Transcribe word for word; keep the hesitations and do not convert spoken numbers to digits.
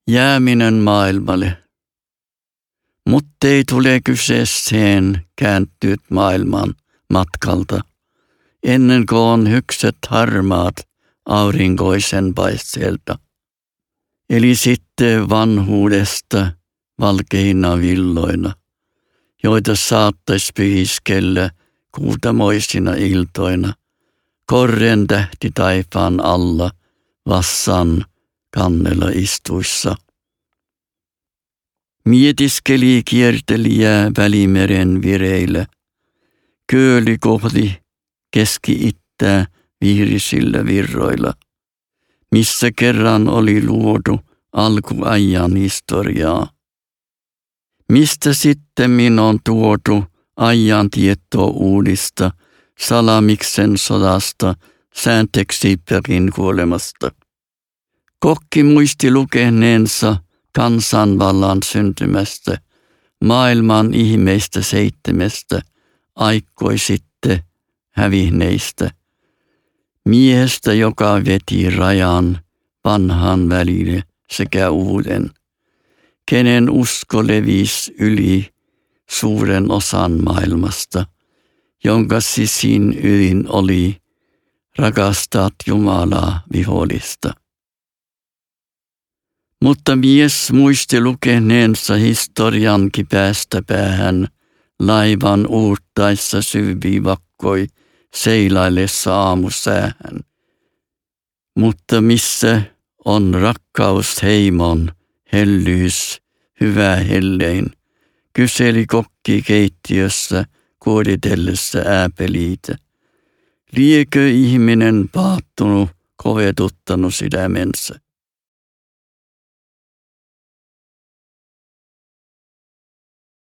Jääminen maailmalle. Muttei tule kyseeseen kääntyt maailman matkalta, ennen kuin on hykset harmaat aurinkoisen paisteelta. Eli sitten vanhuudesta valkeina villoina, joita saattais pyhiskellä kuutamoisina iltoina, korren tähti taifaan alla vassan kannella istuissa. Mietiskeli kiertelijää Välimeren vireillä, kööli kohti keski-ittää viirisillä virroilla, missä kerran oli luotu alkuajan historiaa. Mistä sitten on tuotu ajan tietoa uudista, salamiksen sodasta, säänteksi perin kuolemasta. Kokki muisti lukeneensa kansanvallan syntymästä, maailman ihmeistä seitsemästä, aikkoi sitten hävinneistä. Miehestä, joka veti rajan vanhan välille sekä uuden, kenen usko levisi yli suuren osan maailmasta, jonka sisin ydin oli rakastaa Jumalaa vihollista. Mutta mies muisti lukeneensa historiankin päästä päähän, laivan uuttaessa syvi vakkoi seilaillessa aamusäähän. Mutta missä on rakkaus heimon, hellyys, hyvä hellein, kyseli kokki keittiössä kuoditellessa ääpeliitä. Liekö ihminen paattunut, kovetuttanut sydämensä?